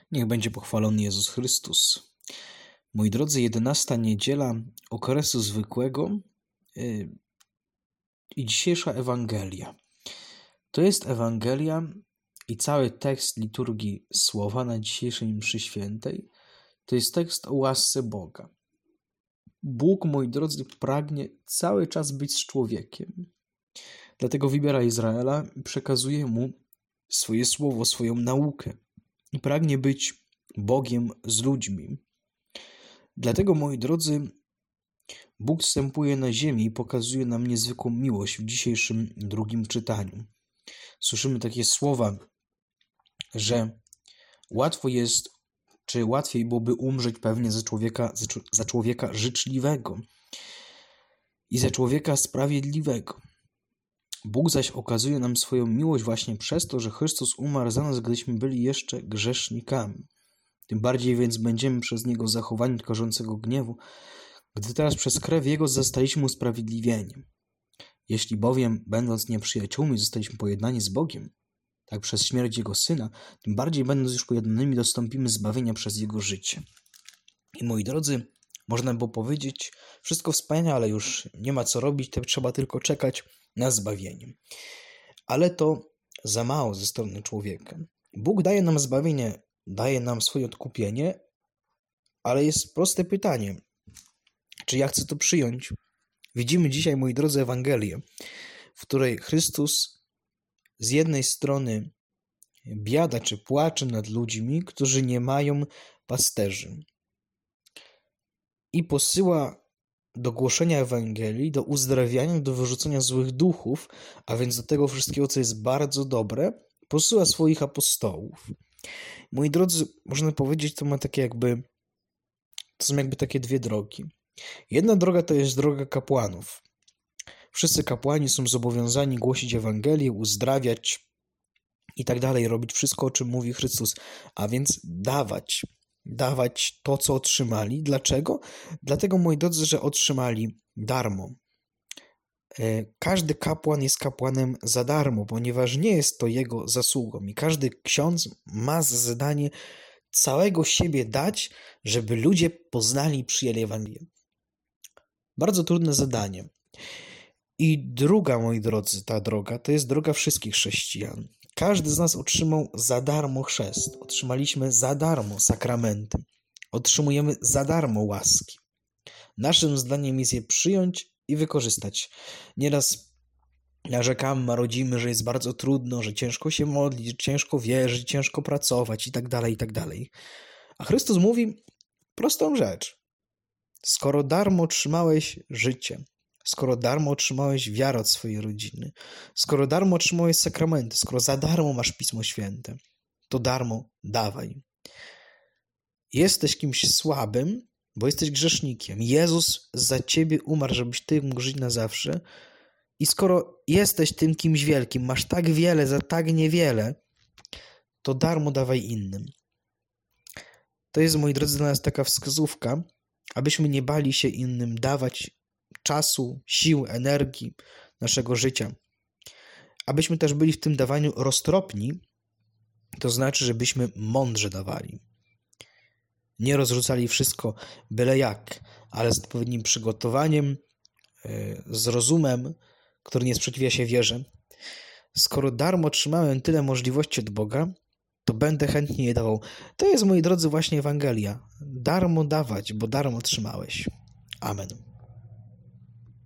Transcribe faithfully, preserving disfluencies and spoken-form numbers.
Niech będzie pochwalony Jezus Chrystus. Moi drodzy, jedenasta niedziela okresu zwykłego yy, i dzisiejsza Ewangelia. To jest Ewangelia i cały tekst liturgii słowa na dzisiejszej mszy świętej to jest tekst o łasce Boga. Bóg, moi drodzy, pragnie cały czas być z człowiekiem. Dlatego wybiera Izraela i przekazuje mu swoje słowo, swoją naukę. I pragnie być Bogiem z ludźmi. Dlatego, moi drodzy, Bóg wstępuje na ziemię i pokazuje nam niezwykłą miłość w dzisiejszym drugim czytaniu. Słyszymy takie słowa, że łatwo jest, czy łatwiej byłoby umrzeć pewnie za człowieka, za człowieka życzliwego i za człowieka sprawiedliwego. Bóg zaś okazuje nam swoją miłość właśnie przez to, że Chrystus umarł za nas, gdyśmy byli jeszcze grzesznikami. Tym bardziej więc będziemy przez Niego zachowani od karzącego gniewu, gdy teraz przez krew Jego zostaliśmy usprawiedliwieni. Jeśli bowiem, będąc nieprzyjaciółmi, zostaliśmy pojednani z Bogiem, tak przez śmierć Jego Syna, tym bardziej będąc już pojednanymi, dostąpimy zbawienia przez Jego życie. I moi drodzy, można by powiedzieć, wszystko wspaniale, ale już nie ma co robić, to trzeba tylko czekać na zbawienie. Ale to za mało ze strony człowieka. Bóg daje nam zbawienie, daje nam swoje odkupienie, ale jest proste pytanie, czy ja chcę to przyjąć? Widzimy dzisiaj, moi drodzy, Ewangelię, w której Chrystus z jednej strony biada czy płacze nad ludźmi, którzy nie mają pasterzy i posyła do głoszenia Ewangelii, do uzdrawiania, do wyrzucenia złych duchów, a więc do tego wszystkiego, co jest bardzo dobre, posyła swoich apostołów. Moi drodzy, można powiedzieć, to ma takie jakby, to są jakby takie dwie drogi. Jedna droga to jest droga kapłanów. Wszyscy kapłani są zobowiązani głosić Ewangelię, uzdrawiać i tak dalej, robić wszystko, o czym mówi Chrystus, a więc dawać, dawać to, co otrzymali. Dlaczego? Dlatego, moi drodzy, że otrzymali darmo. Każdy kapłan jest kapłanem za darmo, ponieważ nie jest to jego zasługą i każdy ksiądz ma za zadanie całego siebie dać, żeby ludzie poznali i przyjęli Ewangelię. Bardzo trudne zadanie. I druga, moi drodzy, ta droga, to jest droga wszystkich chrześcijan. Każdy z nas otrzymał za darmo chrzest. Otrzymaliśmy za darmo sakramenty. Otrzymujemy za darmo łaski. Naszym zdaniem jest je przyjąć i wykorzystać. Nieraz narzekamy, marudzimy, że jest bardzo trudno, że ciężko się modlić, że ciężko wierzyć, ciężko pracować i tak dalej, i tak dalej. A Chrystus mówi prostą rzecz. Skoro darmo otrzymałeś życie, skoro darmo otrzymałeś wiarę od swojej rodziny, skoro darmo otrzymałeś sakramenty, skoro za darmo masz Pismo Święte, to darmo dawaj. Jesteś kimś słabym, bo jesteś grzesznikiem. Jezus za ciebie umarł, żebyś ty mógł żyć na zawsze. I skoro jesteś tym kimś wielkim, masz tak wiele za tak niewiele, to darmo dawaj innym. To jest, moi drodzy, dla nas taka wskazówka, abyśmy nie bali się innym dawać czasu, sił, energii, naszego życia. Abyśmy też byli w tym dawaniu roztropni, to znaczy, żebyśmy mądrze dawali. Nie rozrzucali wszystko byle jak, ale z odpowiednim przygotowaniem, z rozumem, który nie sprzeciwia się wierze. Skoro darmo otrzymałem tyle możliwości od Boga, to będę chętnie je dawał. To jest, moi drodzy, właśnie Ewangelia. Darmo dawać, bo darmo otrzymałeś. Amen.